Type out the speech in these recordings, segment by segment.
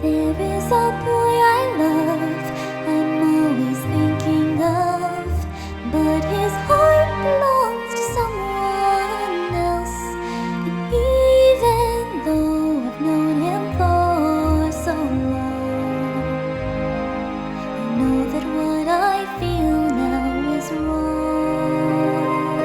There is a boy I love, I'm always thinking of, but his heart belongs to someone else. And even though I've known him for so long, I know that what I feel now is wrong.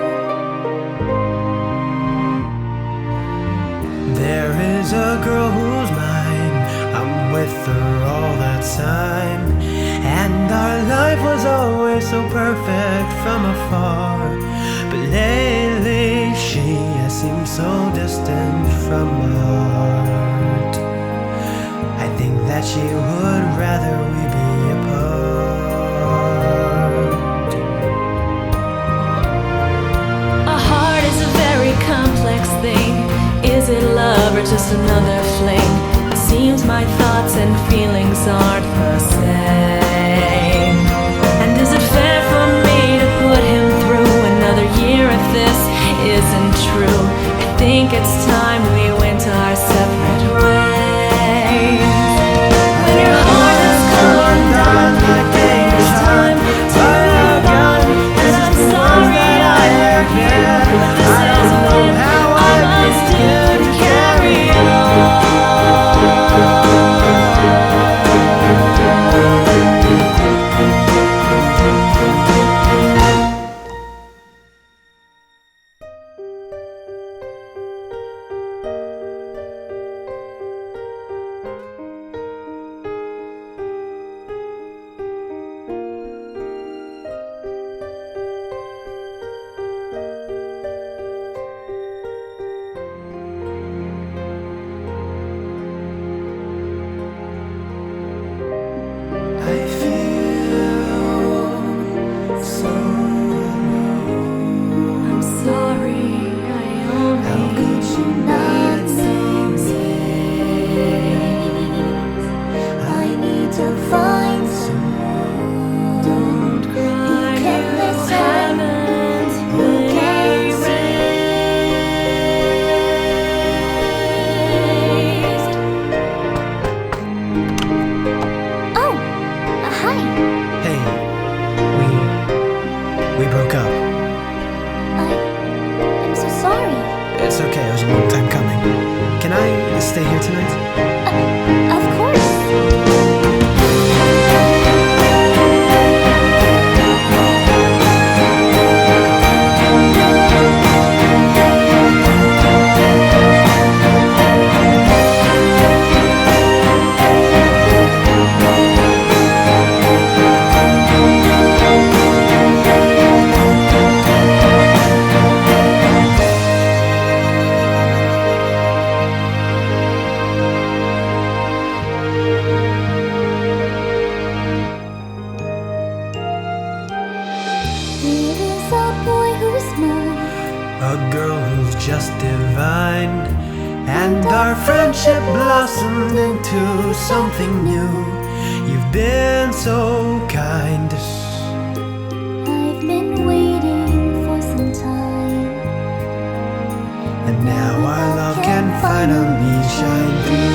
There is a girl who's mine, I'm with her all the time, and our life was always so perfect from afar. But lately she has seemed so distant from my heart. I think that she would rather we be apart. A heart is a very complex thing. Is it love or just another fling? It seems my thoughts and feelings aren't the same. And is it fair for me to put him through another year if this isn't true? I think it's time we went our separate ways. When your heart is cold down, I think it's time to move on. And I'm sorry I hurt you. This is what I must do to carry on. I feel so alone. I'm sorry, I only How could you not see me? I need to find someone. don't cry. You can You listen, haven't you can erased. Oh, hi. Hey, we broke up. I'm so sorry. It's okay, it was a long time coming. Can I stay here tonight? Of course. There is a boy who's mine. A girl who's just divine, and our friendship blossomed into something new. You've been so kind. I've been waiting for some time, And now our love can finally shine through.